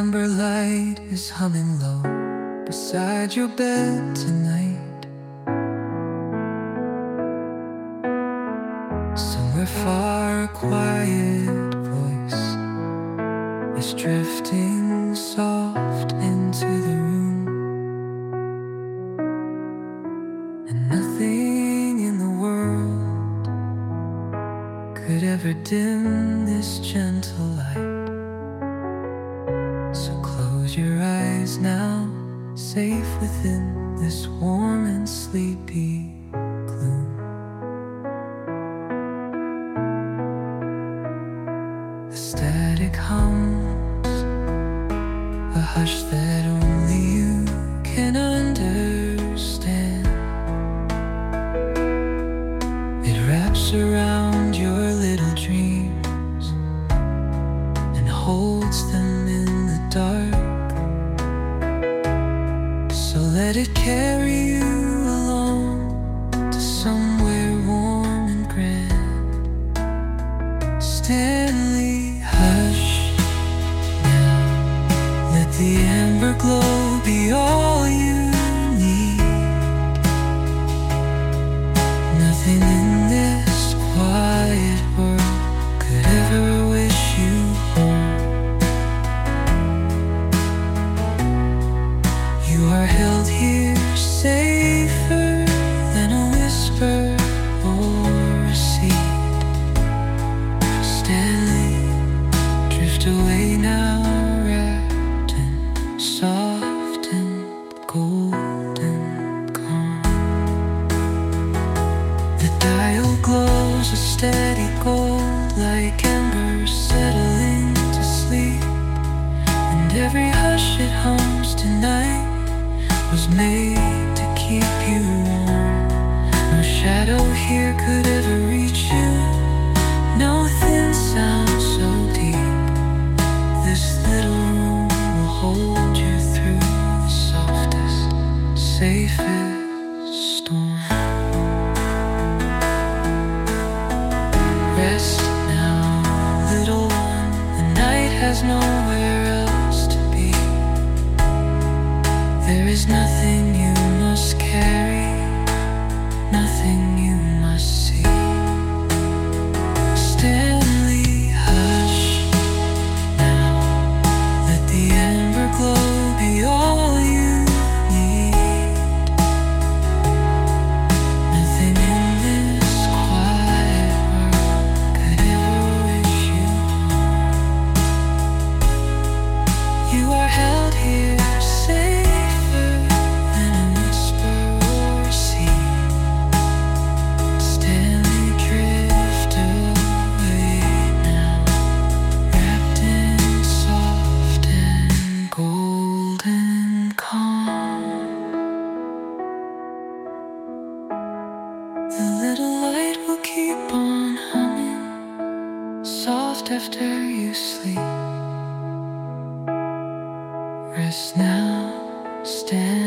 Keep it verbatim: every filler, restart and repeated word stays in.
amber light is humming low beside your bed tonight. Somewhere far, a quiet voice is drifting soft into the room, and nothing in the world could ever dim this gentle light. So close your eyes now, safe within this warm and sleepy gloom. The static hums, a hush that only you can understand. It wraps around your little dreams and holds them in the dark. So let it carry you along to somewhere warm and grand. Stanley, hush now, let the amber glow be all you need. Nothing in this quiet world could ever wish you home. You are held here safer than a whisper or a seed. Stanley, drift away now, wrapped in soft and golden calm. The dial glows a steady gold, like amber settling to sleep. And every hush it hums tonight was made to keep you warm. No shadow here could ever reach you, no thin sound so deep. This little room will hold you through the softest, safest storm. Rest now, little one, the night has nowhere else to be. There is nothing you must carry, nothing you must see. Stanley, hush now, let the amber glow be all you need. Nothing in this quiet world could ever wish you home. You are held here safe after you sleep. Rest now, stand.